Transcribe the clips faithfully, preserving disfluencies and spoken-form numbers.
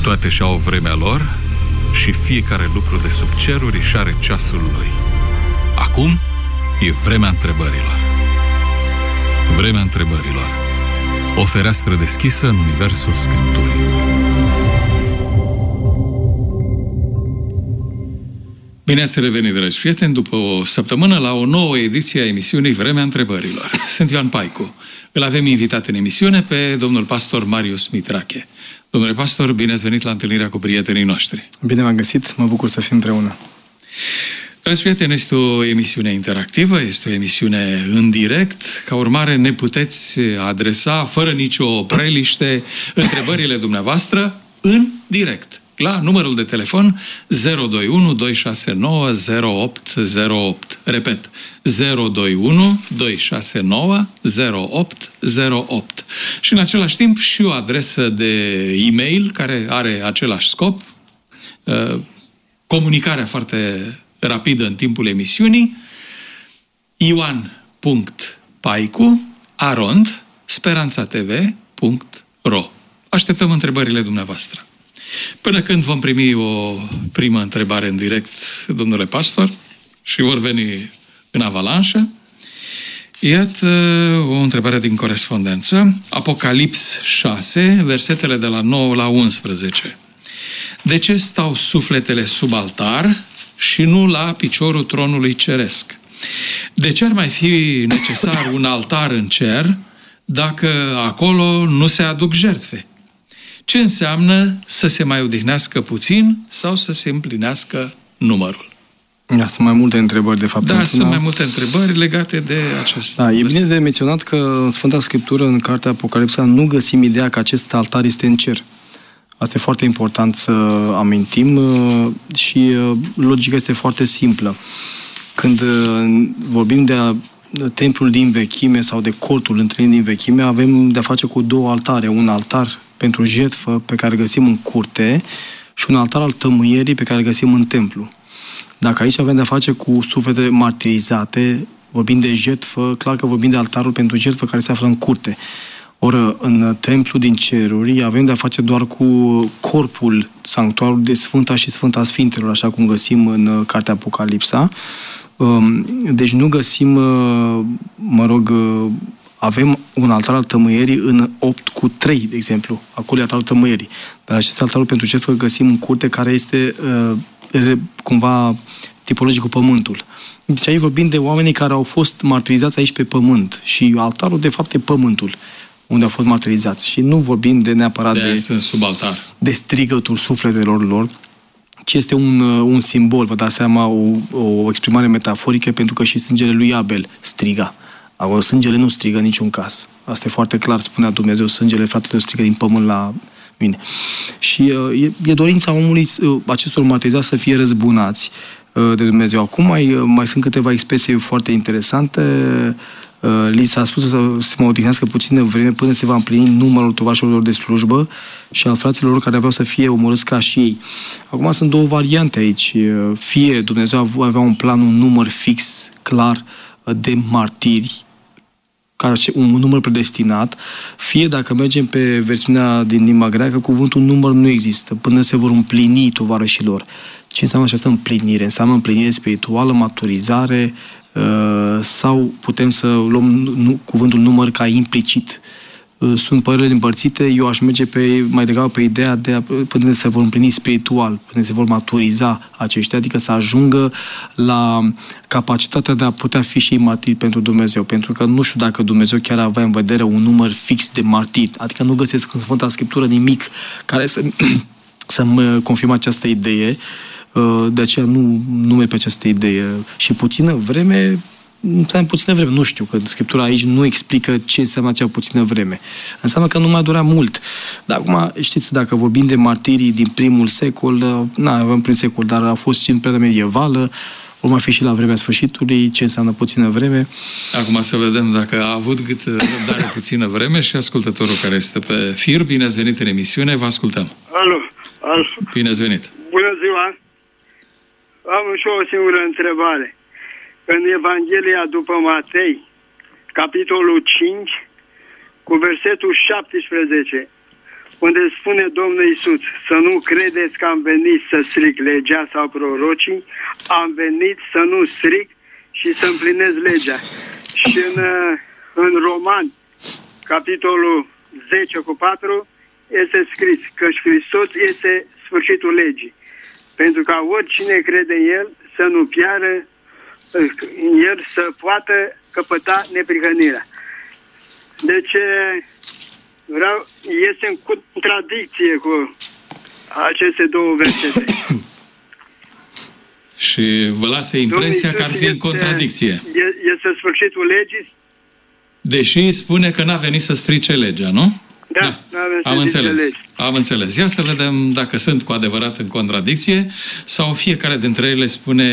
Toate și-au vremea lor și fiecare lucru de sub ceruri își are ceasul lui. Acum e vremea întrebărilor. Vremea întrebărilor. O fereastră deschisă în universul Scripturii. Bine ați revenit, dragi prieteni, după o săptămână la o nouă ediție a emisiunii Vremea întrebărilor. Sunt Ioan Paicu. Îl avem invitat în emisiune pe domnul pastor Marius Mitrache. Domnule pastor, bine ați venit la întâlnirea cu prietenii noștri. Bine v-am găsit, mă bucur să fim împreună. Dragi prieteni, este o emisiune interactivă, este o emisiune în direct. Ca urmare, ne puteți adresa, fără nicio preliște, întrebările dumneavoastră în direct. La numărul de telefon zero doi unu doi șase nouă zero opt zero opt. Repet, zero doi unu doi șase nouă zero opt zero opt. Și în același timp și o adresă de e-mail care are același scop, comunicarea foarte rapidă în timpul emisiunii, ioan punct paicu arond speranța t v punct r o. Așteptăm întrebările dumneavoastră. Până când vom primi o primă întrebare în direct, domnule pastor, și vor veni în avalanșă, iată o întrebare din corespondență. Apocalips șase, versetele de la nouă la unsprezece. De ce stau sufletele sub altar și nu la piciorul tronului ceresc? De ce ar mai fi necesar un altar în cer dacă acolo nu se aduc jertfe? Ce înseamnă să se mai odihnească puțin sau să se împlinească numărul? Da, sunt mai multe întrebări, de fapt. Da, sunt una... mai multe întrebări legate de acest... Da, e bine de menționat că în Sfânta Scriptură, în Cartea Apocalipsa, nu găsim ideea că acest altar este în cer. Asta e foarte important să amintim și logica este foarte simplă. Când vorbim de templul din vechime sau de cortul întâlnirii din vechime, avem de-a face cu două altare. Un altar pentru jertfă pe care îl găsim în curte și un altar al tămâierii pe care îl găsim în templu. Dacă aici avem de-a face cu suflete martirizate, vorbim de jertfă, clar că vorbim de altarul pentru jertfă care se află în curte. Ori în templu din ceruri avem de-a face doar cu corpul sanctuarului de Sfânta și Sfânta Sfintelor, așa cum găsim în Cartea Apocalipsa. Deci nu găsim, mă rog, avem un altar al tămâierii în opt cu trei, de exemplu. Acolo e altarul tămâierii. Dar acest altarul pentru jertfă găsim în curte care este cumva tipologic cu pământul. Deci aici vorbim de oamenii care au fost martirizați aici pe pământ. Și altarul, de fapt, e pământul unde au fost martirizați. Și nu vorbim de neapărat de, de, sunt sub altar. de strigătul sufletelor lor, ci este un, un simbol, vă dați seama, o, o exprimare metaforică, pentru că și sângele lui Abel striga. Acolo sângele nu strigă în niciun caz. Asta e foarte clar, spunea Dumnezeu, sângele fratelor strigă din pământ la mine. Și uh, e, e dorința omului, uh, acestor martirizați, să fie răzbunați uh, de Dumnezeu. Acum mai, uh, mai sunt câteva expresii foarte interesante. Uh, li s-a spus să se mai odihnească puțină vreme până se va împlini numărul tovașilor de slujbă și al fraților care aveau să fie omorâți ca și ei. Acum sunt două variante aici. Fie Dumnezeu avea un plan, un număr fix, clar, de martiri, ca un număr predestinat, fie dacă mergem pe versiunea din limba greacă, cuvântul număr nu există, până se vor împlini tovarășilor. Ce înseamnă această împlinire? Înseamnă împlinire spirituală, maturizare, sau putem să luăm cuvântul număr ca implicit. Sunt păreri împărțite, eu aș merge pe, mai degrabă pe ideea de a, până se vor împlini spiritual, până se vor maturiza aceștia, adică să ajungă la capacitatea de a putea fi și martiri pentru Dumnezeu. Pentru că nu știu dacă Dumnezeu chiar avea în vedere un număr fix de martiri. Adică nu găsesc în Sfânta Scriptură nimic care să, să-mi confirme această idee. De aceea nu, nu merg pe această idee. Și puțină vreme... Înseamnă puțină vreme. Nu știu, că Scriptura aici nu explică ce înseamnă acea puțină vreme. Înseamnă că nu mai durea mult. Dar acum, știți, dacă vorbim de martirii din primul secol, na, avem prim secol, dar a fost și în perioada medievală, vor mai fi și la vremea sfârșitului, ce înseamnă puțină vreme. Acum să vedem dacă a avut cât răbdare puțină vreme și ascultătorul care este pe fir. Bine ați venit în emisiune, vă ascultăm. Alo, alo. Bine ați venit. Bună ziua. Am și o singură întrebare. În Evanghelia după Matei, capitolul cinci, cu versetul șaptesprezece, unde spune Domnul Iisus să nu credeți că am venit să stric legea sau prorocii, am venit să nu stric și să împlinesc legea. Și în, în Roman, capitolul zece cu patru, este scris că Hristos este sfârșitul legii. Pentru ca oricine crede în El să nu piară, în El să poată căpăta neprihănirea. Deci, vreau, este în contradicție cu aceste două versete. Și vă lasă impresia că ar fi în contradicție. Este sfârșitul legii? Deși spune că n-a venit să strice legea, nu? Da, da. Am înțeles. Am înțeles. Ia să vedem dacă sunt cu adevărat în contradicție sau fiecare dintre ele spune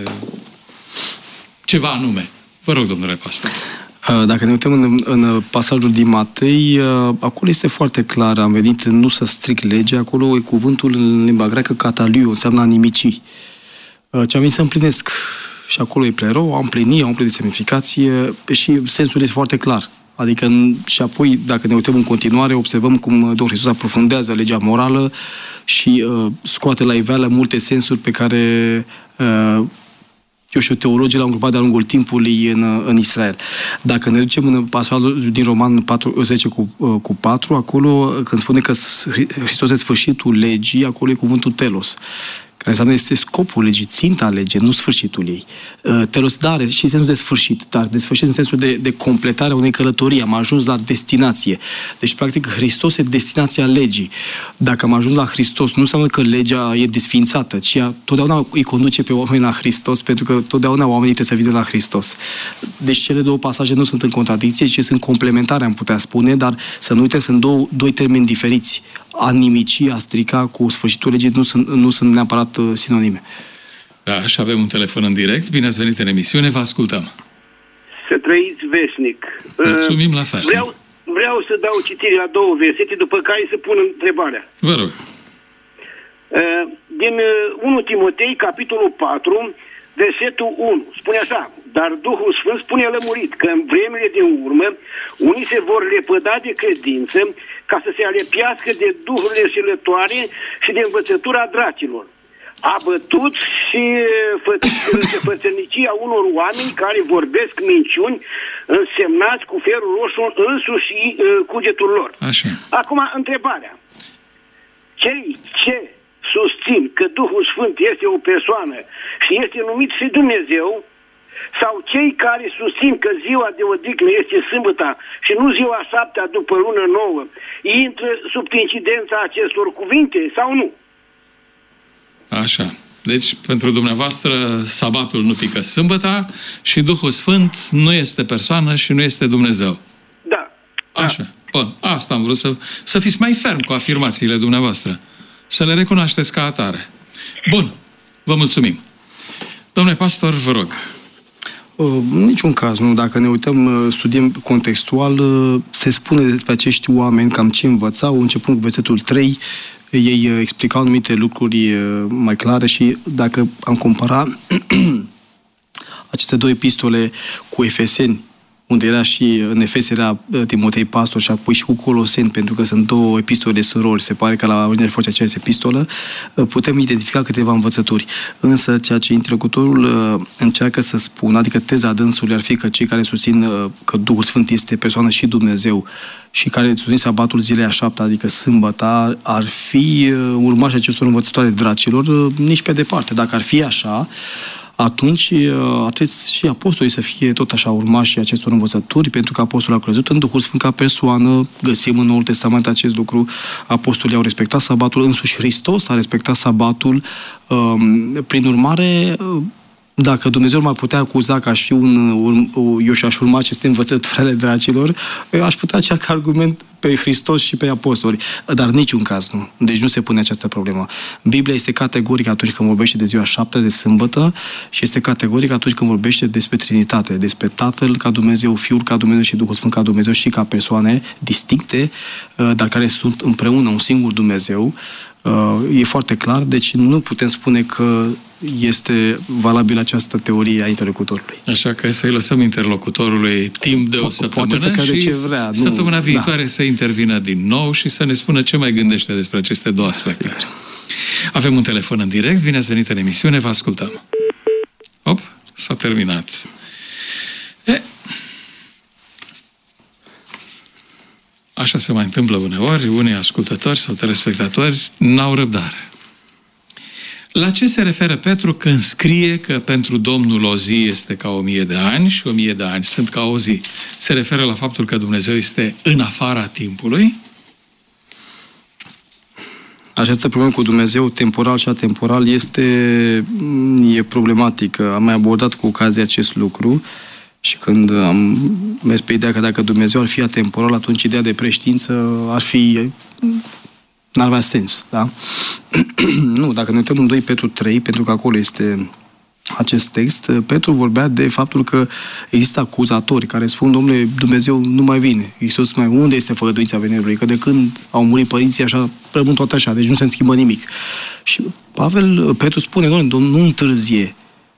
ceva anume. Vă rog, domnule pastor. Dacă ne uităm în, în pasajul din Matei, acolo este foarte clar, am venit nu să stric legea, acolo e cuvântul în limba greacă kataliu, înseamnă a nimici. Ce am venit să împlinesc. Și acolo e plero, am plinit, am plinit de semnificație și sensul este foarte clar. Adică, și apoi, dacă ne uităm în continuare, observăm cum Domnul Hristos aprofundează legea morală și uh, scoate la iveală multe sensuri pe care, uh, eu știu, teologii l-au îngrupat de-a lungul timpului în, în Israel. Dacă ne ducem în pasajul din Roman zece cu, uh, cu patru, acolo, când spune că Hristos este sfârșitul legii, acolo e cuvântul telos, care înseamnă este scopul legii, ținta legii, nu sfârșitul ei. Telos, da, are și sensul de sfârșit, dar de sfârșit în sensul de, de completare a unei călătorii. Am ajuns la destinație. Deci, practic, Hristos e destinația legii. Dacă am ajuns la Hristos, nu înseamnă că legea e desființată, ci ea totdeauna îi conduce pe oameni la Hristos, pentru că totdeauna oamenii trebuie să vină la Hristos. Deci, cele două pasaje nu sunt în contradicție, ci sunt complementare, am putea spune, dar să nu uităm, sunt două, doi termeni diferiți. A nimici, a strica cu sfârșitul legii nu sunt, nu sunt neapărat uh, sinonime. Da, și avem un telefon în direct. Bine ați venit în emisiune, vă ascultăm. Să trăiți veșnic. Mulțumim la fel. Vreau, vreau să dau citire la două versete, după care să pun întrebarea. Vă rog. Din unu Timotei, capitolul patru, versetul unu. Spune așa: dar Duhul Sfânt spune lămurit că în vremile din urmă unii se vor lepăda de credință ca să se alepiască de duhurile înșelătoare și de învățătura dracilor, abătuți și fățărnicia unor oameni care vorbesc minciuni însemnați cu ferul roșu însuși și uh, cugetul lor. Așa. Acum, întrebarea. Cei ce susțin că Duhul Sfânt este o persoană și este numit și Dumnezeu, sau cei care susțin că ziua de odihnă este sâmbăta și nu ziua șaptea după lună nouă, intră sub incidența acestor cuvinte sau nu? Așa. Deci, pentru dumneavoastră, sabatul nu pică sâmbăta și Duhul Sfânt nu este persoană și nu este Dumnezeu. Da. Așa. Bun, asta am vrut să, să fiți mai ferm cu afirmațiile dumneavoastră. Să le recunoașteți ca atare. Bun. Vă mulțumim. Domnule pastor, vă rog. În niciun caz, nu. Dacă ne uităm, studiem contextual, se spune despre acești oameni cam ce învățau, începând cu versetul trei, ei explicau anumite lucruri mai clare și dacă am comparat aceste două epistole cu Efeseni, unde era și în Efes era Timotei pastor și apoi și cu Coloseni, pentru că sunt două epistole surori, se pare că la originea face această epistolă, putem identifica câteva învățături. Însă ceea ce interlocutorul încearcă să spună, adică teza dânsului ar fi că cei care susțin că Duhul Sfânt este persoană și Dumnezeu și care susțin sabatul zilei a șaptea, adică sâmbăta, ar fi urmași acestor învățătoare dracilor, nici pe departe. Dacă ar fi așa, atunci ar trebui și apostolii să fie tot așa urmași acestor învățături, pentru că apostolii au crezut în Duhul Sfânt ca persoană. Găsim în Noul Testament acest lucru. Apostolii au respectat sabatul, însuși Hristos a respectat sabatul. Prin urmare, dacă Dumnezeu m-ar putea acuza că aș fi un, un, eu și aș urma aceste învățături ale dracilor, aș putea cea ca argument pe Hristos și pe apostoli. Dar în niciun caz nu. Deci nu se pune această problemă. Biblia este categorică atunci când vorbește de ziua șaptea, de sâmbătă, și este categorică atunci când vorbește despre Trinitate, despre Tatăl ca Dumnezeu, Fiul ca Dumnezeu și Duhul Sfânt ca Dumnezeu și ca persoane distincte, dar care sunt împreună un singur Dumnezeu. E foarte clar, deci nu putem spune că este valabilă această teorie a interlocutorului. Așa că să-i lăsăm interlocutorului timp de o Po- săptămână poate să crede și ce vrea. Nu, săptămâna viitoare da. să intervină din nou și să ne spună ce mai gândește despre aceste două aspecte. Avem un telefon în direct, bine ați venit în emisiune, vă ascultăm. Op, s-a terminat. E, așa se mai întâmplă uneori, unii ascultători sau telespectatori n-au răbdare. La ce se referă Petru când scrie că pentru Domnul o zi este ca o mie de ani și o mie de ani sunt ca o zi? Se referă la faptul că Dumnezeu este în afara timpului? Această problemă cu Dumnezeu, temporal și atemporal, este e problematică. Am mai abordat cu ocazia acest lucru și când am mers pe ideea că dacă Dumnezeu ar fi atemporal, atunci ideea de preștiință ar fi... n-ar avea sens, da? Nu, dacă ne uităm în doi Petru trei, pentru că acolo este acest text, Petru vorbea de faptul că există acuzatori care spun, domnule, Dumnezeu nu mai vine. Iisus mai unde este făgăduința venirii? Că de când au murit părinții, așa, rămân tot așa, deci nu se schimbă nimic. Și Pavel, Petru spune, domnule, nu întârzie.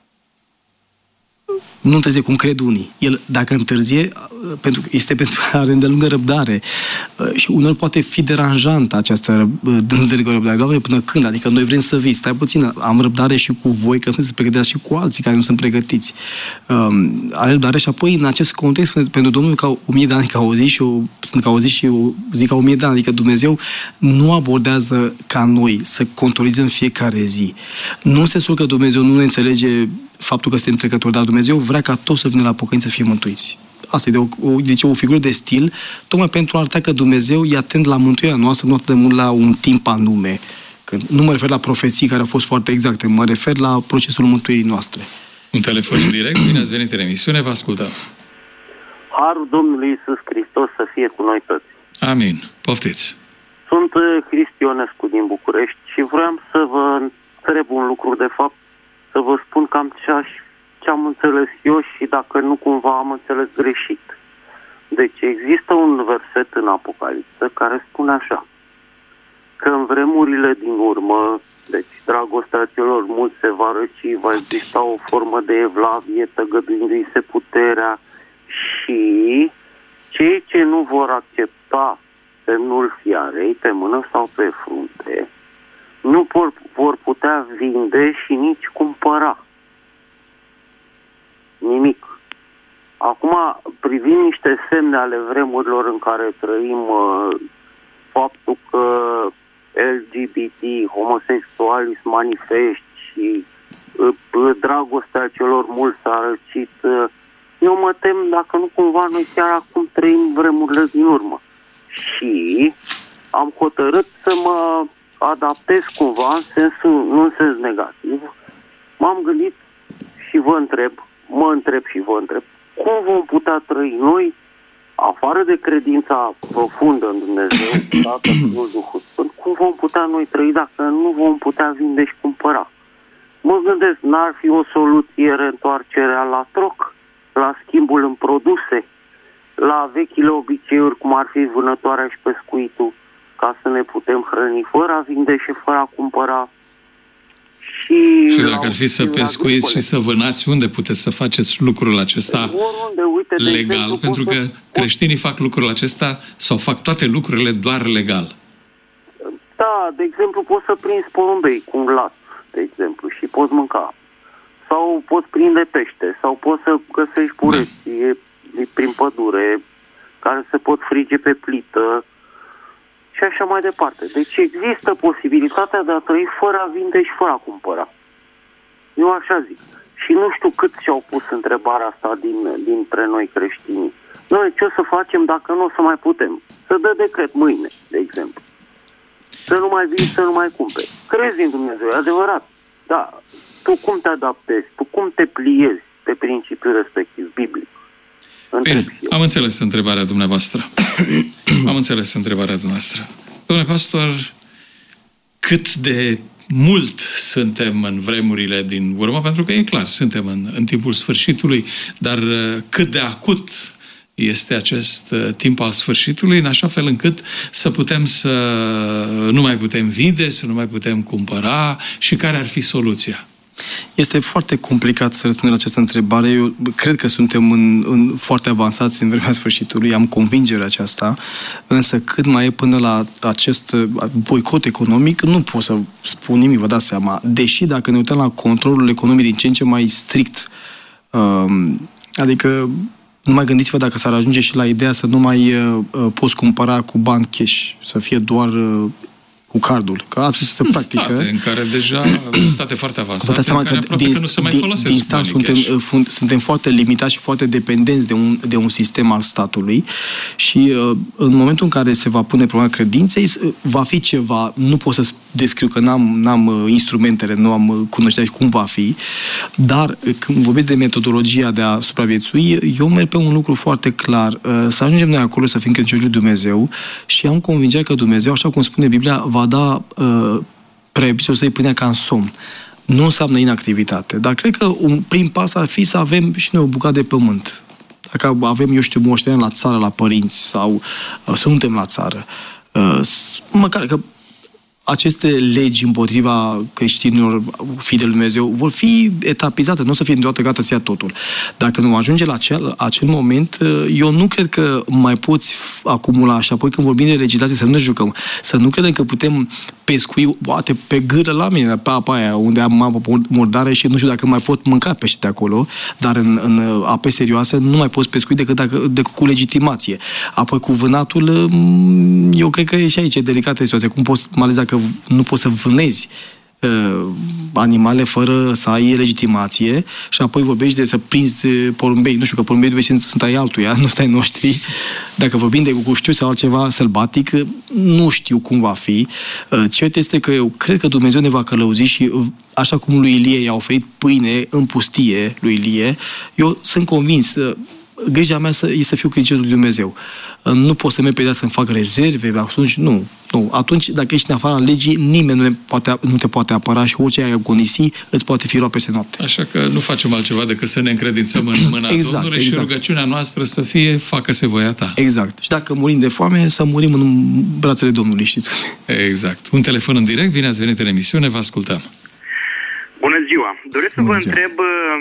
Nu întârzie cum cred unii. El, dacă întârzie, pentru, este pentru a are îndelungă răbdare. Și uneori poate fi deranjantă această îndelungă răbdare. Doamne, până când? Adică noi vrem să vii. Stai puțin, am răbdare și cu voi, că nu se pregătească și cu alții care nu sunt pregătiți. Um, are răbdare și apoi, în acest context, pentru Domnul, ca o mie de ani ca o zi și o, sunt ca o zi și o zi ca o mie de ani. Adică Dumnezeu nu abordează ca noi să controlizăm fiecare zi. Nu în sensul că Dumnezeu nu ne înțelege faptul că suntem trecători, dar Dumnezeu vrea ca toți să vină la pocăință să fie mântuiți. Asta e de o, o, deci o figură de stil, tocmai pentru a arăta că Dumnezeu e atent la mântuirea noastră, nu atât de mult la un timp anume. Că nu mă refer la profeții care au fost foarte exacte, mă refer la procesul mântuirii noastre. Un telefon în direct, bine ați venit în emisiune, vă ascultăm. Harul Domnului Iisus Hristos să fie cu noi toți. Amin. Poftiți. Sunt Cristi Ionescu din București și vreau să vă întreb un lucru, de fapt, să vă spun cam ce, aș, ce am înțeles eu și dacă nu cumva am înțeles greșit. Deci există un verset în Apocalipsă care spune așa, că în vremurile din urmă, deci dragostea celor mulți se va răci, va exista o formă de evlavie, tăgăduindu-i se puterea și cei ce nu vor accepta semnul fiarei pe mână sau pe frunte, nu vor, vor putea vinde și nici cumpăra nimic. Acum, privind niște semne ale vremurilor în care trăim, faptul că L G B T, homosexuali se manifest și dragostea celor mulți s-a răcit, eu mă tem dacă nu cumva noi chiar acum trăim vremurile din urmă. Și am hotărât să mă adaptez cumva în sensul, nu în sens negativ. M-am gândit și vă întreb, mă întreb și vă întreb, cum vom putea trăi noi, afară de credința profundă în Dumnezeu, Tatăl, Fiul, Duhul Sfânt, cum vom putea noi trăi dacă nu vom putea vinde și cumpăra? Mă gândesc, n-ar fi o soluție reîntoarcerea la troc, la schimbul în produse, la vechile obiceiuri, cum ar fi vânătoarea și pescuitul, ca să ne putem hrăni fără a vinde și fără a cumpăra. Și, și dacă ar fi să pescuiți și să vânați, unde puteți să faceți lucrul acesta oriunde, uite, legal? exemplu, Pentru că să... creștinii fac lucrul acesta sau fac toate lucrurile doar legal. Da, de exemplu, poți să prinzi porumbei cu un lat, de exemplu, și poți mânca. Sau poți prinde pește, sau poți să găsești pureți da. prin pădure, care se pot frige pe plită, și așa mai departe. Deci există posibilitatea de a trăi fără a vinde și fără a cumpăra. Eu așa zic. Și nu știu cât și-au pus întrebarea asta din, dintre noi creștini. Noi ce o să facem dacă nu o să mai putem? Să dă decret mâine, de exemplu. Să nu mai vii, să nu mai cumperi. Crezi în Dumnezeu, e adevărat. Da. Tu cum te adaptezi? Tu cum te pliezi pe principiul respectiv, biblic? Bine, am înțeles întrebarea dumneavoastră. Am înțeles întrebarea dumneavoastră. Domnule pastor, cât de mult suntem în vremurile din urmă, pentru că e clar, suntem în, în timpul sfârșitului, dar cât de acut este acest timp al sfârșitului, în așa fel încât să putem să nu mai putem vinde, să nu mai putem cumpăra și care ar fi soluția? Este foarte complicat să răspundem la această întrebare. Eu cred că suntem în, în foarte avansați în vremea sfârșitului, am convingerea aceasta, însă cât mai e până la acest boicot economic, nu pot să spun nimic, vă dați seama. Deși dacă ne uităm la controlul economic din ce în ce mai strict, um, adică nu mai gândiți-vă dacă s-ar ajunge și la ideea să nu mai uh, poți cumpăra cu bani cash, să fie doar uh, cu cardul. Că asta se practică. State în care deja, state foarte avansate, în care că din, că nu se mai din, folosesc din stat suntem, fund, suntem foarte limitați și foarte dependenți de un, de un sistem al statului și uh, în momentul în care se va pune problema credinței, va fi ceva, nu pot să descriu că n-am, n-am uh, instrumentele, nu am uh, cunoștința cum va fi, dar uh, când vorbesc de metodologia de a supraviețui, eu merg pe un lucru foarte clar, uh, să ajungem noi acolo să fim credincioși lui Dumnezeu și am convingerea că Dumnezeu, așa cum spune Biblia, va da uh, preebisul să-i pânea ca în somn. Nu înseamnă inactivitate, dar cred că un prim pas ar fi să avem și noi o bucată de pământ. Dacă avem, eu știu, moștenire la țară, la părinți, sau uh, suntem la țară, uh, măcar că aceste legi împotriva creștinilor, fii de lui Dumnezeu, vor fi etapizate, nu o să fie deodată gata să ia totul. Dacă nu ajunge la acel, acel moment, eu nu cred că mai poți acumula și apoi când vorbim de legislație să nu ne jucăm, să nu credem că putem pescui, poate pe gâră la mine, pe apa aia, unde am apă murdare și nu știu dacă mai pot mânca pește de acolo, dar în, în ape serioase nu mai poți pescui decât, dacă, decât cu legitimație. Apoi cu vânatul, eu cred că e și aici e delicată situația. Cum poți, mai ales dacă nu poți să vânezi uh, animale fără să ai legitimație și apoi vorbești de să prinzi porumbei. Nu știu, că porumbei sunt, sunt ai altuia, nu stai noștri. Dacă vorbim de cucuștiu sau altceva sălbatic, nu știu cum va fi. Uh, cert este că eu cred că Dumnezeu ne va călăuzi și uh, așa cum lui Ilie i-a oferit pâine în pustie lui Ilie, eu sunt convins uh, grija mea să, e să fiu credincios lui Dumnezeu. Nu pot să merg pe ea să-mi fac rezerve, atunci nu. nu. Atunci, dacă ești în afara legii, nimeni nu, ne poate, nu te poate apăra și orice ai agonisi îți poate fi luat peste noapte. Așa că nu facem altceva decât să ne încredințăm în mâna exact, Domnului exact. și rugăciunea noastră să fie facă-se voia ta. Exact. Și dacă murim de foame, să murim în brațele Domnului, știți? Exact. Un telefon în direct, bine ați venit în emisiune, vă ascultăm. Bună ziua! Doresc să vă întreb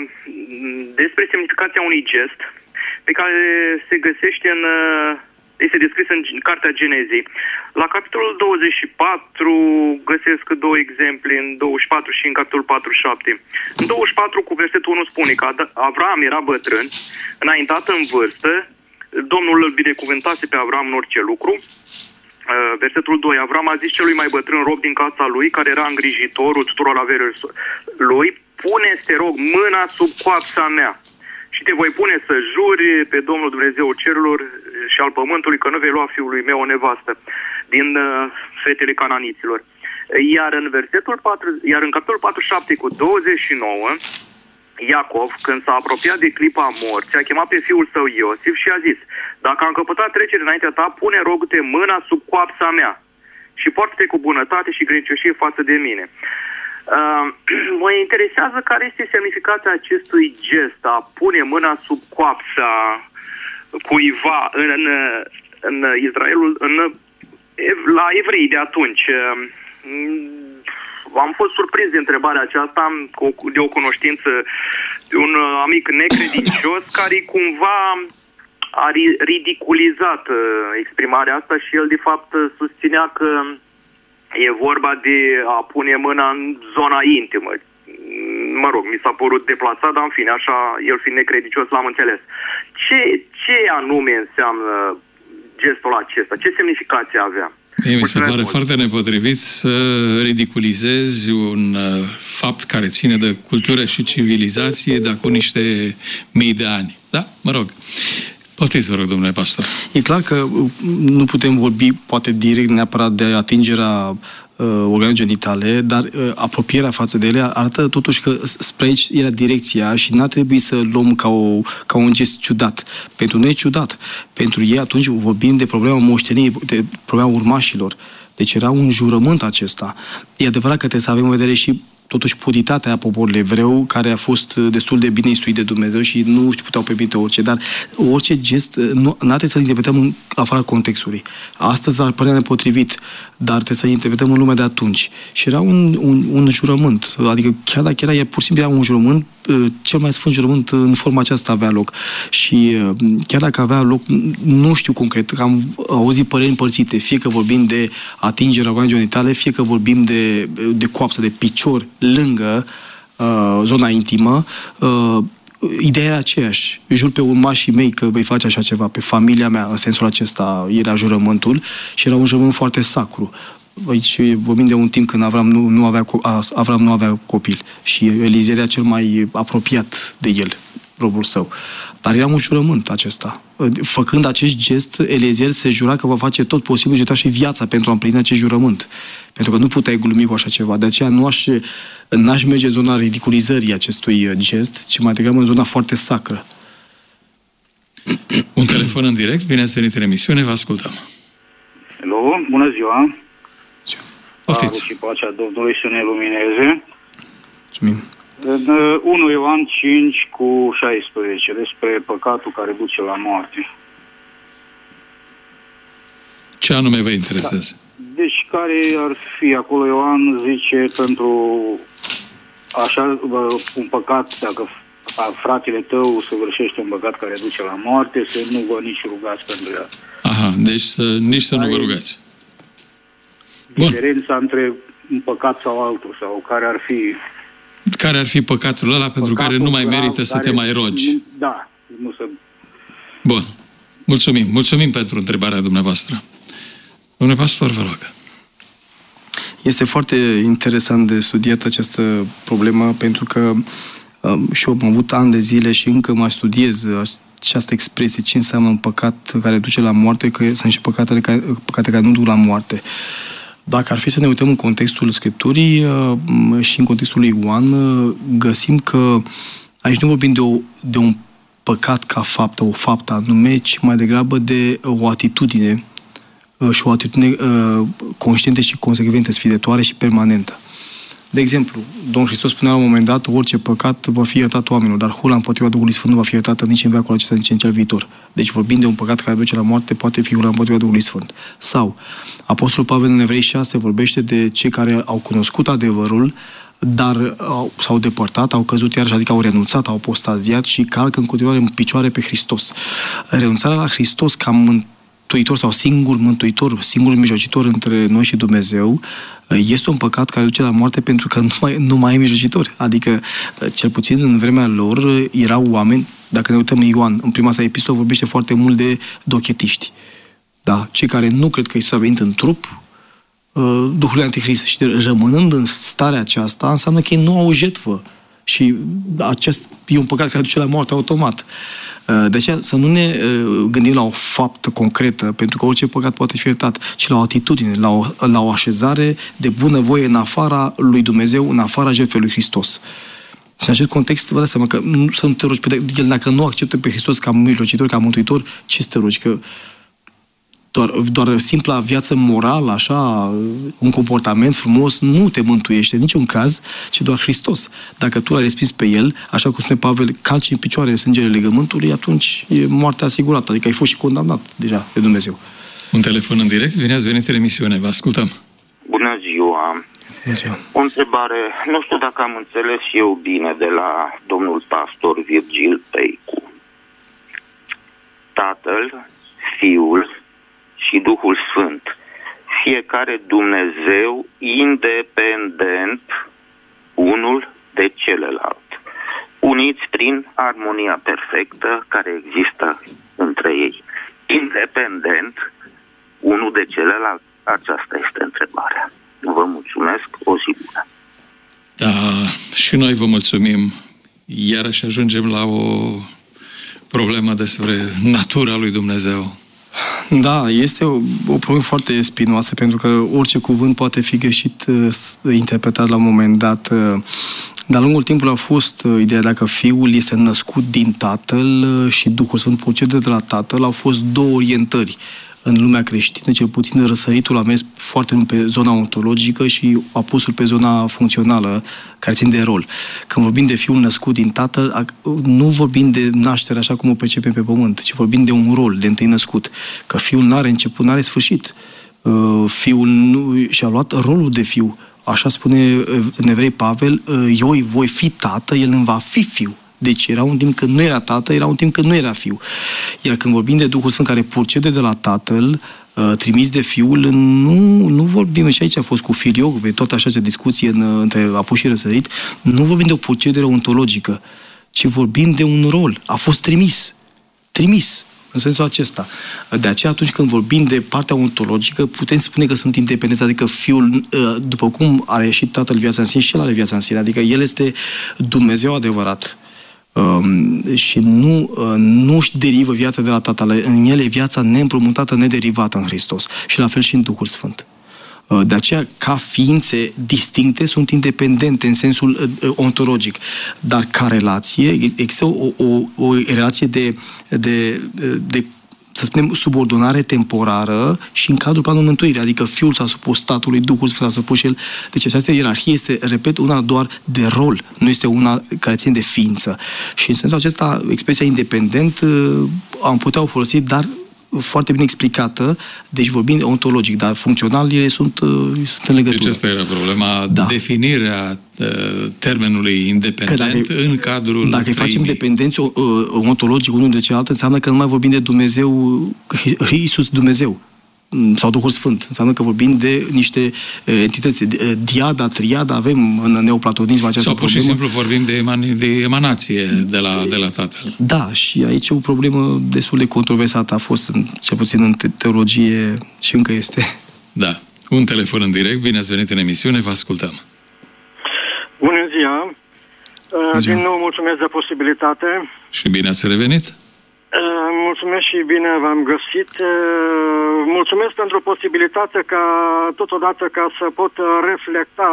despre semnificația unui gest pe care se găsește în, este descris în Cartea Genezei. La capitolul douăzeci și patru găsesc două exemple, în douăzeci și patru și în capitolul patruzeci și șapte. În douăzeci și patru cu versetul unu spune că Avram era bătrân, înaintat în vârstă, Domnul îl binecuvântase pe Avram în orice lucru. Versetul doi. Avram a zis celui mai bătrân rob din casa lui, care era îngrijitorul tuturor averilor lui, pune, te rog, mâna sub coapsa mea și te voi pune să juri pe Domnul Dumnezeu cerurilor și al pământului că nu vei lua fiului meu o nevastă din uh, fetele cananiților. Iar în versetul patru, iar în capitolul patruzeci și șapte cu douăzeci și nouă, Iacov, când s-a apropiat de clipa morții, a chemat pe fiul său Iosif și a zis: dacă am căpătat trecere înaintea ta, pune, rog-te, mâna sub coapsa mea și poartă-te cu bunătate și credincioșie față de mine. Uh, mă interesează care este semnificația acestui gest, a pune mâna sub coapsa cuiva în, în, în Israelul, în, la evrei de atunci. Uh, am fost surprins de întrebarea aceasta, de o cunoștință, de un amic necredincios care cumva a ridiculizat exprimarea asta și el de fapt susținea că e vorba de a pune mâna în zona intimă. Mă rog, mi s-a părut deplasat, dar în fine, așa, el fiind necredincios, l-am înțeles. Ce, ce anume înseamnă gestul acesta? Ce semnificație avea? Mie mi se pare mult. Foarte nepotrivit să ridiculizezi un uh, fapt care ține de cultură și civilizație de acum niște mii de ani. Da? Mă rog. Poftiți, vă rog, domnule pastor. E clar că nu putem vorbi, poate direct neapărat de atingerea uh, organelor genitale, dar uh, apropierea față de ele arată totuși că spre aici era direcția și n-a trebuit să luăm ca, o, ca un gest ciudat. Pentru noi e ciudat. Pentru ei atunci vorbim de problema moștenirii, de problema urmașilor. Deci era un jurământ acesta. E adevărat că trebuie să avem în vedere și totuși puritatea poporului evreu, care a fost destul de bine instruit de Dumnezeu și nu își puteau permite orice, dar orice gest nu trebuie să-l interpretăm în afara contextului. Astăzi ar părea nepotrivit, dar trebuie să-l interpretăm în lumea de atunci. Și era un, un, un jurământ, adică chiar dacă era, pur și simplu era un jurământ, cel mai sfânt jurământ în forma aceasta avea loc. Și chiar dacă avea loc, nu știu concret, că am auzit păreri împărțite, fie că vorbim de atingerea organelor genitale, fie că vorbim de, de coapsă, de picior lângă uh, zona intimă, uh, ideea era aceeași. Jur pe urmașii mei că vei face așa ceva, pe familia mea, în sensul acesta era jurământul și era un jurământ foarte sacru. Aici vorbim de un timp când Avram nu, nu, avea, Avram nu avea copil și Eliezer era cel mai apropiat de el, robul său. Dar era un jurământ acesta. Făcând acest gest, Eliezer se jura că va face tot posibil și și viața pentru a împlini acest jurământ. Pentru că nu puteai glumi cu așa ceva. De aceea nu aș, n-aș merge în zona ridiculizării acestui gest, ci mai degrabă în zona foarte sacră. Un telefon în direct, bine ați venit în emisiune, vă ascultăm. Hello, bună ziua! Poftiți. Și pacea Domnului să ne lumineze. Mulțumim. unu Ioan cinci cu șaisprezece, despre păcatul care duce la moarte. Ce anume vă interesează? Da. Deci care ar fi acolo? Ioan zice pentru așa un păcat, dacă fratele tău săvârșește un păcat care duce la moarte, să nu vă nici rugați pentru el. Aha, deci să, nici să nu vă rugați. Diferența între un păcat sau altul, sau care ar fi... Care ar fi păcatul ăla pentru care nu mai merită să te mai rogi? Nu, da, nu să... Bun. Mulțumim. Mulțumim pentru întrebarea dumneavoastră. Domnule pastor, vă rog. Este foarte interesant de studiat această problemă, pentru că um, și eu am avut ani de zile și încă mai studiez această expresie, ce înseamnă un păcat care duce la moarte, că sunt și păcatele care, păcate care nu duc la moarte. Dacă ar fi să ne uităm în contextul Scripturii și în contextul lui Ioan, găsim că aici nu vorbim de, o, de un păcat ca faptă, o faptă anume, ci mai degrabă de o atitudine și o atitudine conștientă și consecventă, sfidătoare și permanentă. De exemplu, Domnul Hristos spunea la un moment dat, orice păcat va fi iertat oamenilor, dar hula împotriva Duhului Sfânt nu va fi iertată nici în veacul acesta, nici în cel viitor. Deci vorbind de un păcat care duce la moarte, poate fi hula împotriva Duhului Sfânt. Sau, Apostolul Pavel în Evrei șase vorbește de cei care au cunoscut adevărul, dar au, s-au depărtat, au căzut iarăși, adică au renunțat, au apostaziat și calcă în continuare în picioare pe Hristos. Renunțarea la Hristos ca mântuitor sau singur mântuitor, singur mijlocitor între noi și Dumnezeu, este un păcat care duce la moarte pentru că nu mai, nu mai e mijlocitor. Adică, cel puțin în vremea lor, erau oameni, dacă ne uităm Ioan, în prima sa epistolă vorbește foarte mult de dochetiști. Da? Cei care nu cred că Iisus a venit în trup, Duhul Antichrist. Și rămânând în starea aceasta, înseamnă că ei nu au jetvă. Și acest e un păcat care duce la moarte automat. De aceea să nu ne gândim la o faptă concretă, pentru că orice păcat poate fi iertat, ci la o atitudine, la o, la o așezare de bunăvoie în afara lui Dumnezeu, în afara jertfei lui Hristos. Și în acest context, vă dați seama că nu, să nu te rogi pe el, dacă nu acceptă pe Hristos ca mijlocitor, ca mântuitor, ce să te rogi? Că doar, doar simpla viață morală, așa, un comportament frumos, nu te mântuiește în niciun caz, ci doar Hristos. Dacă tu l-ai respins pe El, așa cum spune Pavel, calci în picioare sângele legământului, atunci e moartea asigurată, adică ai fost și condamnat deja de Dumnezeu. Un telefon în direct, bine ați venit în emisiune, vă ascultăm. Bună ziua! Bună ziua! O întrebare, nu știu dacă am înțeles eu bine de la domnul pastor Virgil Peicu. Tatăl, Fiul și Duhul Sfânt, fiecare Dumnezeu independent unul de celălalt, uniți prin armonia perfectă care există între ei. Independent unul de celălalt? Aceasta este întrebarea. Vă mulțumesc, o zi bună. Da, și noi vă mulțumim. Iarăși ajungem la o problemă despre natura lui Dumnezeu. Da, este o, o problemă foarte spinoasă, pentru că orice cuvânt poate fi greșit uh, interpretat la un moment dat. Uh, de-a lungul timpului a fost uh, ideea dacă Fiul este născut din Tatăl uh, și Duhul Sfânt procede de la Tatăl, au fost două orientări în lumea creștină, cel puțin răsăritul a mers foarte mult pe zona ontologică și apusul pe zona funcțională, care țin de rol. Când vorbim de fiul născut din tatăl, nu vorbim de naștere așa cum o percepem pe pământ, ci vorbim de un rol, de întâi născut. Că fiul n-are început, n-are sfârșit. Fiul nu și-a luat rolul de fiu. Așa spune în Evrei Pavel, eu îi voi fi tată, el îmi va fi fiu. Deci era un timp când nu era tată, era un timp când nu era fiu. Iar când vorbim de Duhul Sfânt care purcede de la Tatăl, trimis de Fiul, nu, nu vorbim, și aici a fost cu filioc, toată așa discuție în, între apus și răsărit, nu vorbim de o purcedere ontologică, ci vorbim de un rol. A fost trimis. Trimis. În sensul acesta. De aceea, atunci când vorbim de partea ontologică, putem spune că sunt independenți, adică Fiul, după cum a ieșit Tatăl viața în sine, și El are viața în sine, adică El este Dumnezeu adevărat. Um, și nu, uh, nu își derivă viața de la Tatăl. În El e viața neîmprămutată, nederivată în Hristos. Și la fel și în Duhul Sfânt. Uh, de aceea, ca ființe distincte, sunt independente în sensul uh, ontologic. Dar ca relație, există o, o, o relație de, de, de să spunem, subordonare temporară și în cadrul planului mântuirii. Adică Fiul s-a supus statului, Duhul Sfânt s-a supus și El. Deci această ierarhie este, repet, una doar de rol, nu este una care ține de ființă. Și în sensul acesta, expresia independent am putea o folosi, dar foarte bine explicată, deci vorbim ontologic, dar funcțional ele sunt, sunt în legătură. Deci asta era problema, da. Definirea uh, termenului independent dacă, în cadrul Dacă îi facem dependenți uh, ontologic unul de celălalt, înseamnă că nu mai vorbim de Dumnezeu, Iisus Dumnezeu sau Duhul Sfânt. Înseamnă că vorbim de niște entități. Diada, triada, avem în neoplatonism această sau pur și problemă. simplu vorbim de, eman- de emanație de la, de la Tatăl. Da, și aici e o problemă destul de controversată. A fost, în, cel puțin în teologie, și încă este. Da. Un telefon în direct. Bine ați venit în emisiune, vă ascultăm. Bună ziua! Bună ziua. Din nou mulțumesc de posibilitate. Și bine ați revenit. Mulțumesc și bine v-am găsit. Mulțumesc pentru posibilitate ca totodată ca să pot reflecta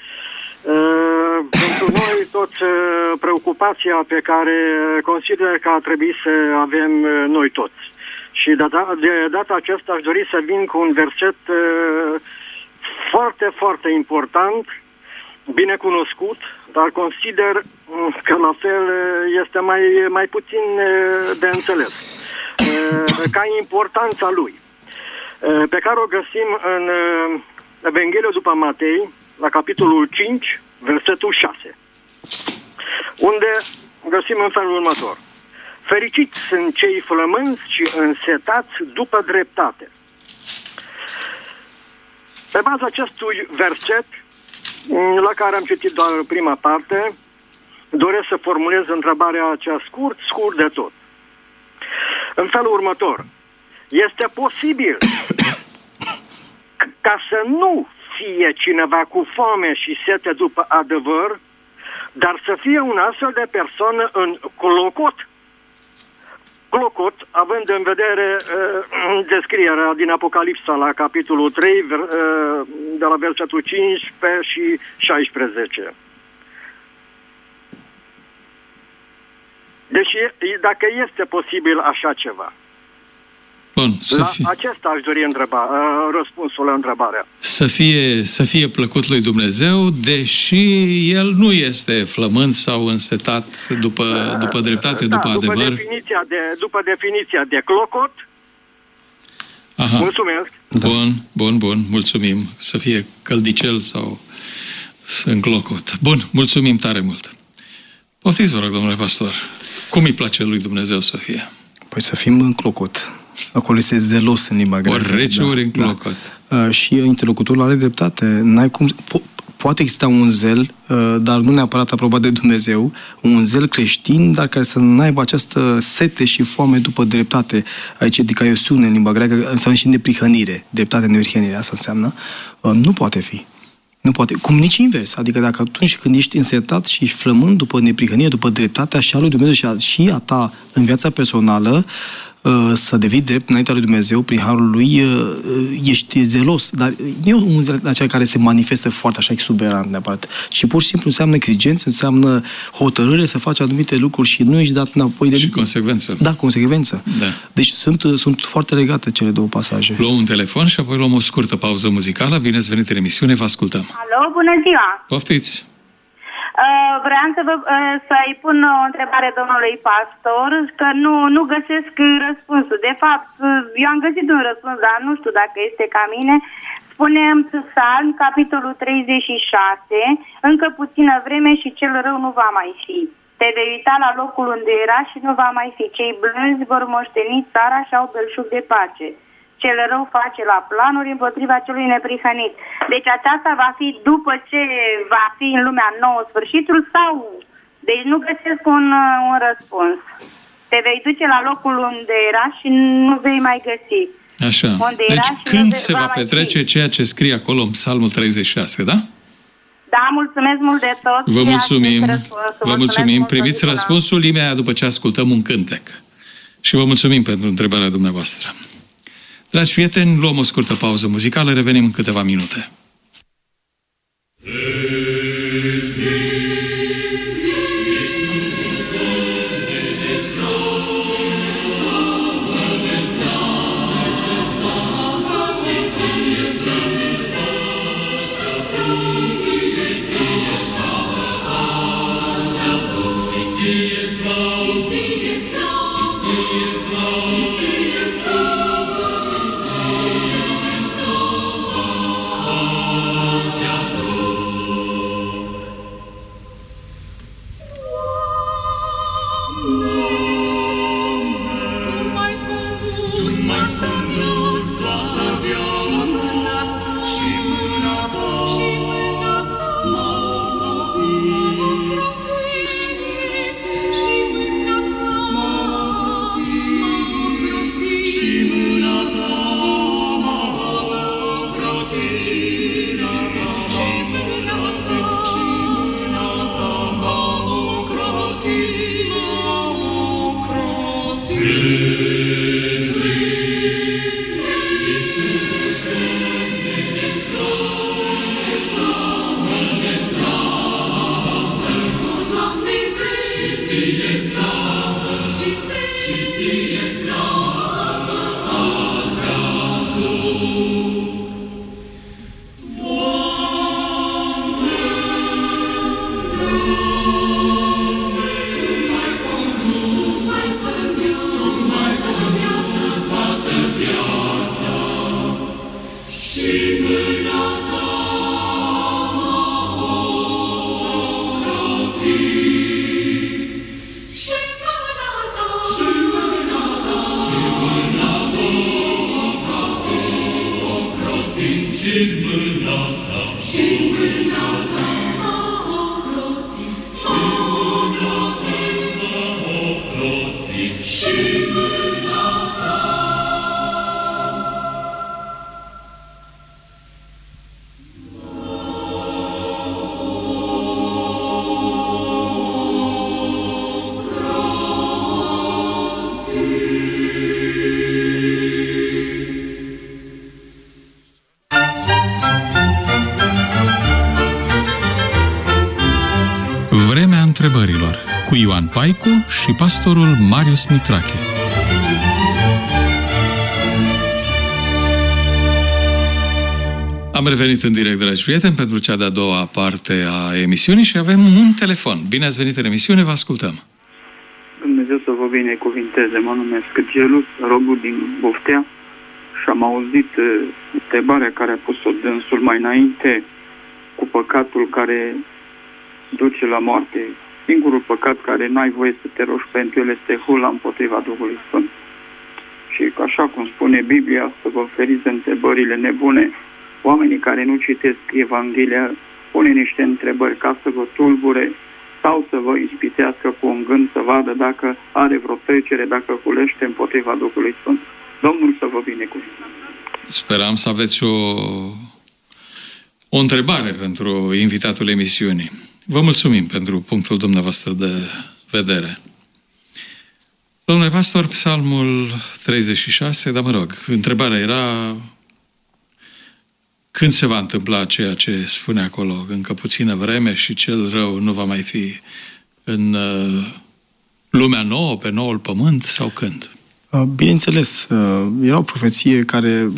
pentru noi toți preocupația pe care consider că ar trebui să avem noi toți. Și de, de data aceasta aș dori să vin cu un verset foarte, foarte important, bine cunoscut, dar consider că la fel este mai, mai puțin de înțeles. Ca importanța lui, pe care o găsim în Evanghelia după Matei, la capitolul cinci, versetul șase, unde găsim în felul următor. Fericiți sunt cei flămânzi și însetați după dreptate. Pe baza acestui verset, la care am citit doar prima parte, doresc să formulez întrebarea aceea scurt, scurt de tot. În felul următor, este posibil ca să nu fie cineva cu foame și sete după adevăr, dar să fie un astfel de persoană în clocot, clocot, având în vedere uh, descrierea din Apocalipsa la capitolul trei, uh, de la versetul cincisprezece și șaisprezece. Deci, dacă este posibil așa ceva. Bun, să la fie... acesta aș dori întreba, uh, răspunsul la întrebarea. Să fie, să fie plăcut lui Dumnezeu, deși El nu este flământ sau însetat după, după dreptate, da, după după adevăr. Definiția de, după definiția de clocot. Aha. Mulțumesc. Bun, bun, bun, mulțumim. Să fie căldicel sau în clocot. Bun, mulțumim tare mult. Poftiți, vă rog, domnule pastor. Cum îi place lui Dumnezeu să fie? Păi să fim în clocot. Acolo este zelos în limba greacă. Ori rece, da, ori în clocot. Da. Uh, și interlocutorul are dreptate. N-ai cum... Po- poate exista un zel, uh, dar nu neapărat aprobat de Dumnezeu, un zel creștin, dar care să n-aibă această sete și foame după dreptate. Aici dicaiosiune în limba greacă înseamnă și neprihănire. Dreptate, neprihănire, asta înseamnă. Uh, nu poate fi. Nu poate. Cum nici invers. Adică dacă atunci când ești însetat și flămând după neprihănire, după dreptatea și a lui Dumnezeu și a, și a ta în viața personală, să devii drept înaintea lui Dumnezeu, prin harul lui, ești zelos, dar nu e un zel acela care se manifestă foarte așa exuberant neapărat, ci pur și simplu înseamnă exigență, înseamnă hotărâre să faci anumite lucruri și nu ești dat înapoi de și lucruri. consecvență. Da, consecvență. Da. Deci sunt, sunt foarte legate cele două pasaje. Luăm un telefon și apoi luăm o scurtă pauză muzicală. Bine ați venit în emisiune, vă ascultăm. Alo, bună ziua! Poftiți! Uh, vreau să vă, uh, să-i pun o întrebare domnului pastor, că nu, nu găsesc răspunsul. De fapt, eu am găsit un răspuns, dar nu știu dacă este ca mine. Spune în Psalm, capitolul treizeci și șase, încă puțină vreme și cel rău nu va mai fi. Te vei uita la locul unde era și nu va mai fi. Cei blânzi vor moșteni țara și au belșug de pace. Cel rău face la planuri împotriva celui neprihănit. Deci aceasta va fi după ce va fi în lumea nouă sfârșitul sau... Deci nu găsesc un, un răspuns. Te vei duce la locul unde era și nu vei mai găsi. Așa. Unde deci era și când nu se va, va petrece fi. Ceea ce scrie acolo în Psalmul treizeci și șase, da? Da, mulțumesc mult de tot. Vă mulțumim. Vă mulțumim. Primiți mult răspunsul imediat după ce ascultăm un cântec. Și vă mulțumim pentru întrebarea dumneavoastră. Dragi prieteni, luăm o scurtă pauză muzicală, revenim în câteva minute. Întrebărilor cu Ioan Paicu și pastorul Marius Mitrache. Am revenit în direct, dragi prieteni, pentru cea de-a doua parte a emisiunii și avem un telefon. Bine ați venit în emisiune, vă ascultăm. Dumnezeu să vă binecuvinteze. Mă numesc Gelus, robul din Boftea și am auzit întrebarea care a pus-o dânsul mai înainte cu păcatul care duce la moarte. Singurul păcat care n-ai voie să te rogi pentru el este hula împotriva Duhului Sfânt. Și așa cum spune Biblia, să vă feriți de întrebările nebune. Oamenii care nu citesc Evanghelia pune niște întrebări ca să vă tulbure sau să vă ispitească cu un gând să vadă dacă are vreo trecere, dacă culește împotriva Duhului Sfânt. Domnul să vă binecuvânteze. Speram să aveți o, o întrebare pentru invitatul emisiunii. Vă mulțumim pentru punctul dumneavoastră de vedere. Domnule pastor, Psalmul treizeci și șase, dar mă rog, întrebarea era când se va întâmpla ceea ce spune acolo, încă puțină vreme și cel rău nu va mai fi în uh, lumea nouă, pe noul pământ, sau când? Bineînțeles, era o profeție care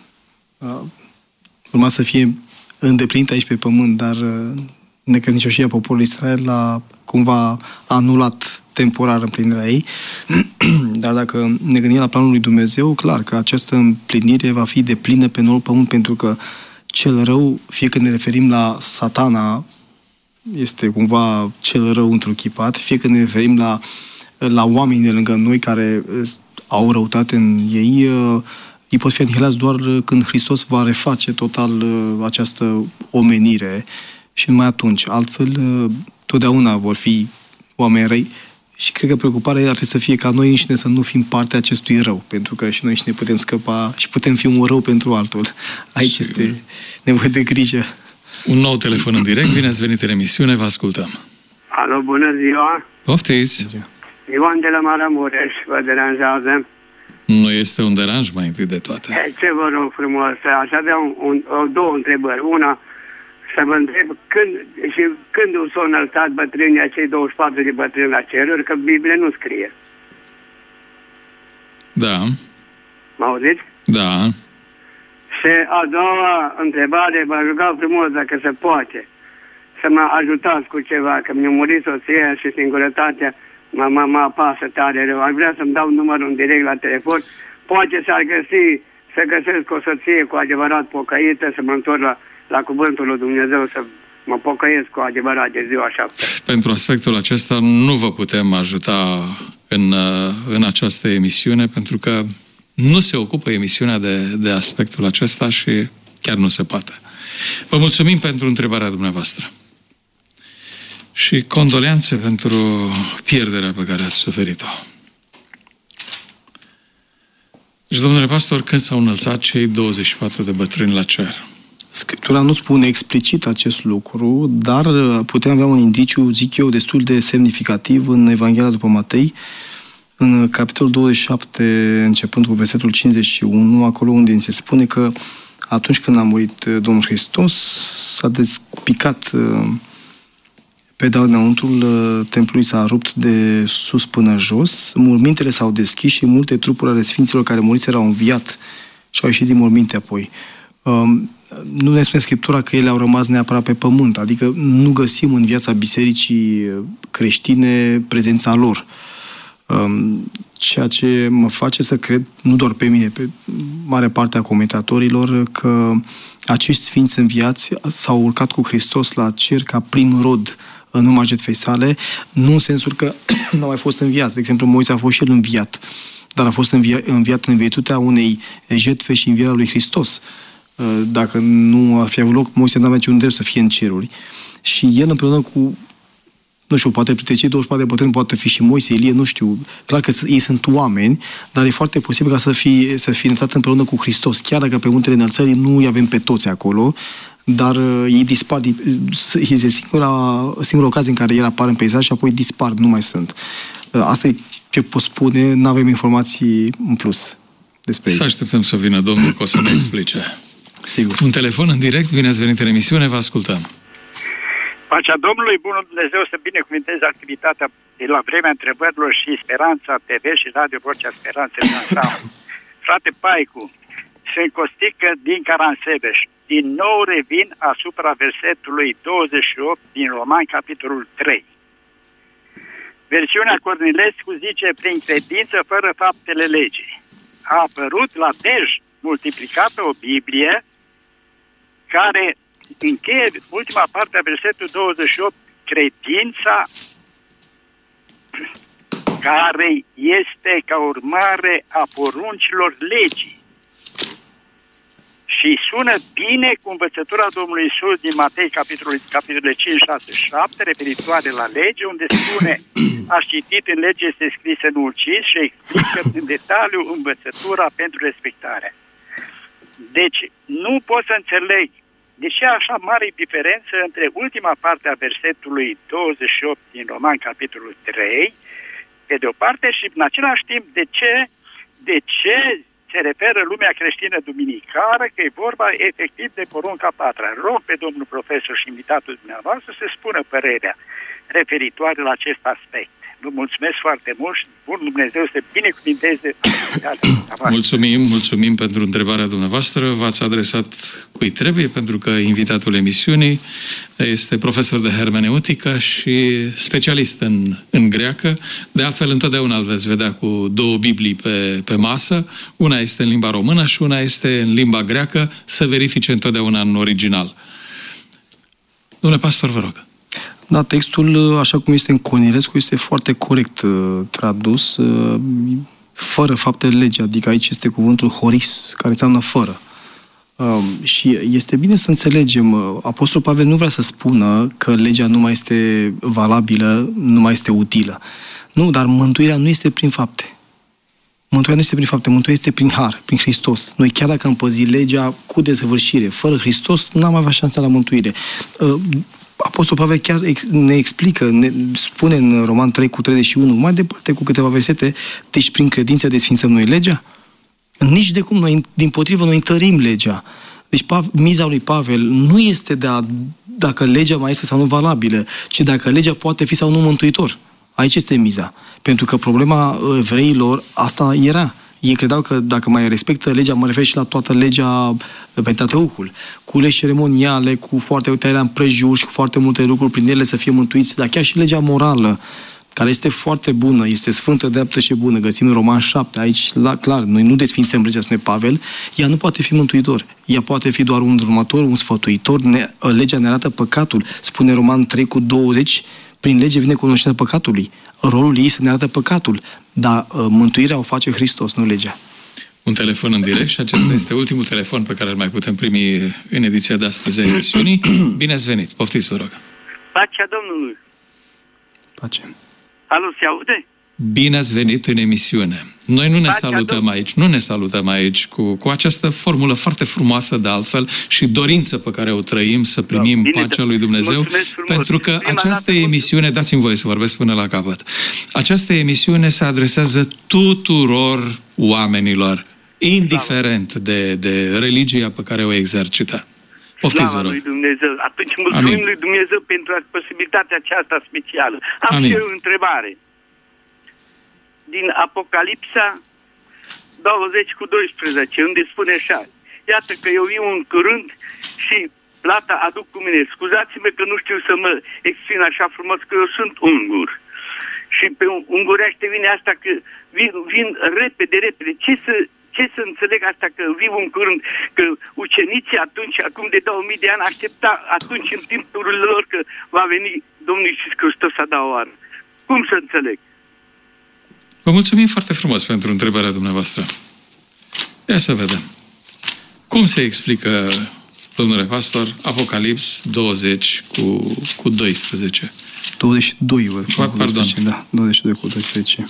urma să fie îndeplinită aici pe pământ, dar necredincioșia poporului Israel a cumva anulat temporar împlinirea ei. Dar dacă ne gândim la planul lui Dumnezeu, clar că această împlinire va fi deplină pe noul pământ, pentru că cel rău, fie că ne referim la Satana, este cumva cel rău întruchipat, fie că ne referim la, la oamenii de lângă noi care au răutate în ei, ei pot fi anihilați doar când Hristos va reface total această omenire și numai atunci. Altfel, totdeauna vor fi oameni răi și cred că preocuparea ar trebui să fie ca noi înșine să nu fim partea acestui rău, pentru că și noi înșine putem scăpa și putem fi un rău pentru altul. Aici Sigur. Este nevoie de grijă. Un nou telefon în direct, bine ați venit în emisiune, vă ascultăm. Alo, bună ziua! Poftiți! Ivan de la Maramureș, vă deranjează? Nu este un deranj mai întâi de toate. Ce vă rog frumos, aș avea un, un, două întrebări. Una, să vă întreb când și când s-au înălțat bătrânii, acei douăzeci și patru de bătrâni la ceruri, că Biblia nu scrie. Da. Mă auziți? Da. Și a doua întrebare, vă rugau frumos dacă se poate să mă ajutați cu ceva, că mi-a murit soția și singurătatea mă, mă, mă apasă tare rău. Aș vrea să-mi dau numărul în direct la telefon. Poate s-ar găsi, să găsesc o soție cu adevărat pocăită, să mă întorc la, la cuvântul lui Dumnezeu, să mă pocăiesc cu adevărat de ziua șapte. Pentru aspectul acesta nu vă putem ajuta în, în această emisiune, pentru că nu se ocupă emisiunea de, de aspectul acesta și chiar nu se poate. Vă mulțumim pentru întrebarea dumneavoastră. Și condoleanțe pentru pierderea pe care ați suferit-o. Deci, domnule pastor, când s-au înălțat cei douăzeci și patru de bătrâni la cer? Scriptura nu spune explicit acest lucru, dar putem avea un indiciu, zic eu, destul de semnificativ în Evanghelia după Matei, în capitolul douăzeci și șapte, începând cu versetul cincizeci și unu, acolo unde se spune că atunci când a murit Domnul Hristos, s-a despicat pedeaua dinăuntrul templului, s-a rupt de sus până jos, mormintele s-au deschis și multe trupuri ale sfinților care muriseră au înviat și au ieșit din morminte apoi. Nu ne spune Scriptura că ele au rămas neapărat pe pământ, adică nu găsim în viața bisericii creștine prezența lor. Ceea ce mă face să cred, nu doar pe mine, pe mare parte a comentatorilor, că acești sfinți înviați s-au urcat cu Hristos la cer ca prim rod în urma jertfei sale, nu în sensul că nu au mai fost înviați. De exemplu, Moise a fost și el înviat, dar a fost înviat, înviat în virtutea unei jertfe și învierea lui Hristos. Dacă nu ar fi avut loc, Moise nu avea niciun drept să fie în ceruri. Și el împreună cu, nu știu, poate printre cei douăzeci și patru de bătrâni poate fi și Moise, Ilie, nu știu. Clar că ei sunt oameni, dar e foarte posibil ca să fie, să fie înălțat împreună cu Hristos. Chiar dacă pe muntele înălțării nu îi avem pe toți acolo, dar uh, ei dispar. Este singura, singura ocazie în care el apar în peisaj și apoi dispar, nu mai sunt. Uh, asta e ce pot spune, nu avem informații în plus despre ei. Să așteptăm să vină domnul, că o să ne explice. Sigur. Un telefon în direct, bine ați venit în emisiune, vă ascultăm. Pacea Domnului, bunul Dumnezeu să binecuvânteze activitatea de la vremea întrebărilor și Speranța T V și Radio Vocea Speranței în ansamblu. Frate Paicu, sunt Costică din Caransebeș. Din nou revin asupra versetului douăzeci și opt din Romani, capitolul trei. Versiunea Cornilescu zice, prin credință fără faptele legii. A apărut la Dej multiplicată o Biblie care încheie ultima parte a versetului douăzeci și opt, credința care este ca urmare a poruncilor legii. Și sună bine cu învățătura Domnului Iisus din Matei, capitolul, capitolul cinci, șase, șapte, referitoare la lege, unde spune, aș citit în lege este scrisă nu ucizi și explică în detaliu învățătura pentru respectare. Deci, nu pot să înțeleg de ce așa mare diferență între ultima parte a versetului douăzeci și opt din Roman, capitolul trei, pe de o parte, și în același timp de ce, de ce se referă lumea creștină duminicară, că e vorba efectiv de porunca patra. Rog pe domnul profesor și invitatul dumneavoastră să spună părerea referitoare la acest aspect. Vă mulțumesc foarte mult și bun Dumnezeu să binecuvinteze. Mulțumim, mulțumim pentru întrebarea dumneavoastră. V-ați adresat cui trebuie, pentru că invitatul emisiunii este profesor de hermeneutică și specialist în, în greacă. De altfel, întotdeauna îl veți vedea cu două Biblii pe, pe masă. Una este în limba română și una este în limba greacă. Să verifice întotdeauna în original. Domnule pastor, vă rog. Da, textul, așa cum este în Cornilescu, este foarte corect uh, tradus, uh, fără fapte de lege, adică aici este cuvântul horis, care înseamnă fără. Uh, și este bine să înțelegem, uh, Apostolul Pavel nu vrea să spună că legea nu mai este valabilă, nu mai este utilă. Nu, dar mântuirea nu este prin fapte. Mântuirea nu este prin fapte, mântuirea este prin har, prin Hristos. Noi chiar dacă am păzit legea cu desăvârșire, fără Hristos, n-am avea șansa la mântuire. Uh, Apostolul Pavel chiar ne explică, ne spune în Roman trei cu treizeci și unu, mai departe cu câteva versete, deci prin credință desfințăm noi legea? Nici de cum, noi, dimpotrivă, noi întărim legea. Deci miza lui Pavel nu este de a, dacă legea mai este sau nu valabilă, ci dacă legea poate fi sau nu mântuitor. Aici este miza. Pentru că problema evreilor, asta era. Ei credeau că dacă mai respectă legea, mă refer și la toată legea Pentateucul, cu legi ceremoniale, cu foarte tăierea împrejur și cu foarte multe lucruri prin ele să fie mântuiți, dar chiar și legea morală, care este foarte bună, este sfântă, dreaptă și bună, găsim în Roman șapte, aici, la, clar, noi nu desfințăm legea, spune Pavel, ea nu poate fi mântuitor, ea poate fi doar un următor, un sfătuitor, ne, legea ne arată păcatul, spune Roman trei cu douăzeci, prin lege vine cunoștința păcatului. Rolul ei să ne arată păcatul, dar uh, mântuirea o face Hristos, nu legea. Un telefon în direct și acesta este ultimul telefon pe care îl mai putem primi în ediția de astăzi a emisiunii. Bine ați venit, poftiți, vă rog. Pacea Domnului. Pace. Alo, se aude? Bine ați venit în emisiune. Noi nu ne Pacea salutăm Domnului. aici, nu ne salutăm aici cu, cu această formulă foarte frumoasă de altfel și dorință pe care o trăim să primim Bine, pacea lui Dumnezeu, pentru că Prima această dată, emisiune, dați-mi voie să vorbesc până la capăt, această emisiune se adresează tuturor oamenilor, indiferent de, de religia pe care o exercită. Poftiți, vă Slava rog. lui Dumnezeu. Atunci mulțumim Amin. lui Dumnezeu pentru posibilitatea aceasta specială. Am Amin. și eu o întrebare. Din Apocalipsa douăzeci cu doisprezece, unde spune așa: iată că eu viu în curând și plata aduc cu mine. Scuzați-mă că nu știu să mă exprim așa frumos, că eu sunt ungur. Și pe ungurește vine asta că vin, vin repede, repede. Ce să, ce să înțeleg asta că viu în curând? Că ucenicii atunci, acum de două mii de ani, aștepta atunci în timpul lor că va veni Domnul Iisus Hristos a doua oară. Cum să înțeleg? Vă mulțumim foarte frumos pentru întrebarea dumneavoastră. Ia să vedem. Cum se explică, domnule pastor, Apocalips douăzeci cu, cu doisprezece? douăzeci și doi, văd. Pa, pardon. Da, douăzeci și doi cu doisprezece.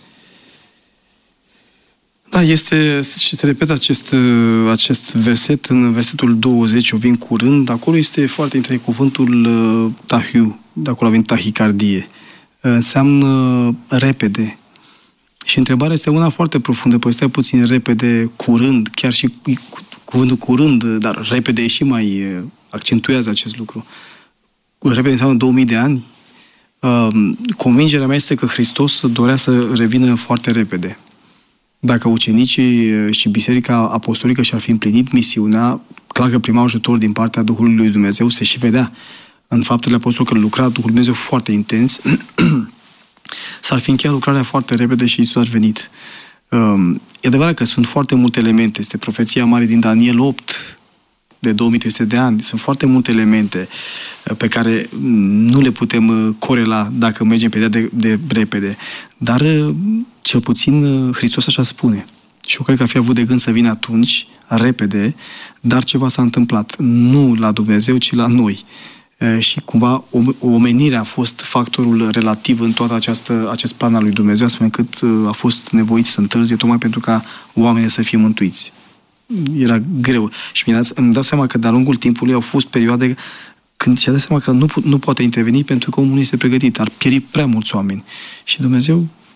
Da, este, și se repetă acest, acest verset în versetul douăzeci, o vin curând, acolo este foarte interesant cuvântul uh, tahiu, de acolo a venit tahicardie. Uh, înseamnă repede. Și întrebarea este una foarte profundă, păi stai puțin repede, curând, chiar și cuvântul curând, dar repede și mai uh, accentuează acest lucru. Repede înseamnă două mii de ani. Uh, convingerea mea este că Hristos dorea să revină foarte repede. Dacă ucenicii și Biserica Apostolică și-ar fi împlinit misiunea, clar că primau ajutor din partea Duhului lui Dumnezeu, se și vedea în faptele apostolilor că lucra Duhul Dumnezeu foarte intens, s-ar fi încheiat lucrarea foarte repede și Iisus ar venit. E adevărat că sunt foarte multe elemente. Este profeția mare din Daniel opt, de două mii trei sute de ani. Sunt foarte multe elemente pe care nu le putem corela dacă mergem pe ea de, de repede. Dar cel puțin Hristos așa spune. Și eu cred că ar fi avut de gând să vină atunci, repede, dar ceva s-a întâmplat. Nu la Dumnezeu, ci la noi. Și cumva omenirea a fost factorul relativ în toată această, acest plan al lui Dumnezeu, astfel încât a fost nevoit să întârzie tocmai pentru ca oamenii să fie mântuiți. Era greu. Și îmi dau seama că de-a lungul timpului au fost perioade când și-a dat seama că nu, nu poate interveni pentru că omul nu este pregătit. Ar pieri prea mulți oameni. Și Dumnezeu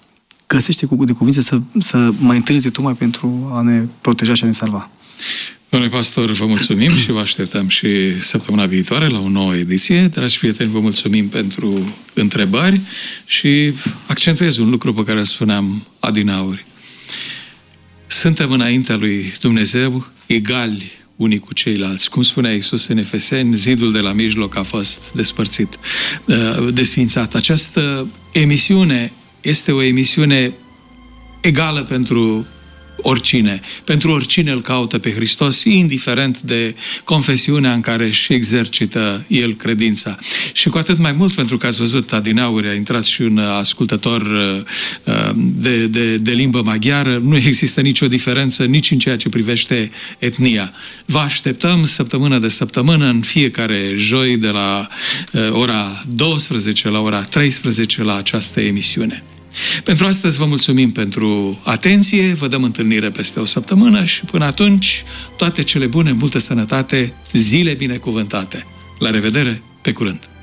găsește cu de cuvinte să, să mai întârzie tocmai pentru a ne proteja și a ne salva. Domnule pastor, vă mulțumim și vă așteptăm și săptămâna viitoare la o nouă ediție. Dragi prieteni, vă mulțumim pentru întrebări și accentuez un lucru pe care îl spuneam adinauri. Suntem înaintea lui Dumnezeu egali unii cu ceilalți. Cum spunea Iisus în Efeseni, zidul de la mijloc a fost despărțit, desființat. Această emisiune este o emisiune egală pentru oricine. Pentru oricine îl caută pe Hristos, indiferent de confesiunea în care își exercită el credința. Și cu atât mai mult pentru că ați văzut adineauri, a intrat și un ascultător de, de, de limbă maghiară, nu există nicio diferență nici în ceea ce privește etnia. Vă așteptăm săptămână de săptămână, în fiecare joi de la ora douăsprezece la ora treisprezece la această emisiune. Pentru astăzi vă mulțumim pentru atenție, vă dăm întâlnire peste o săptămână și până atunci toate cele bune, multă sănătate, zile binecuvântate. La revedere, pe curând!